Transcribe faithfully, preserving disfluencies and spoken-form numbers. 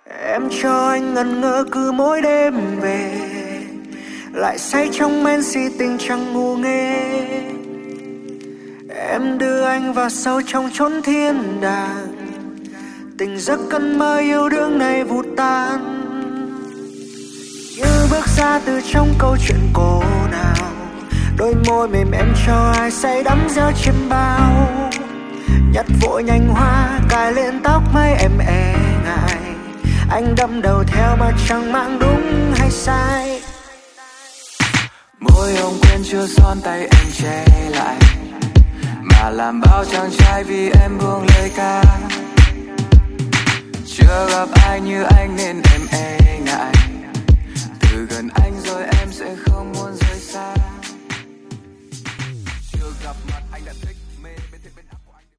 Em cho anh ngẩn ngơ cứ mỗi đêm về, lại say trong men si tình chẳng ngu nghê. Em đưa anh vào sâu trong chốn thiên đàng, tình giấc cơn mơ yêu đương này vụt tan. Như bước ra từ trong câu chuyện cổ nào, đôi môi mềm em cho ai say đắm gieo trên bao. Nhặt vội nhành hoa cài lên tóc mây em e ngại, anh đâm đầu theo mà chẳng mang đúng hay sai. Môi hồng quên chưa son tay anh che lại, mà làm bao chàng trai vì em buông lời ca. Chưa gặp ai như anh nên em e ngại, từ gần anh rồi em sẽ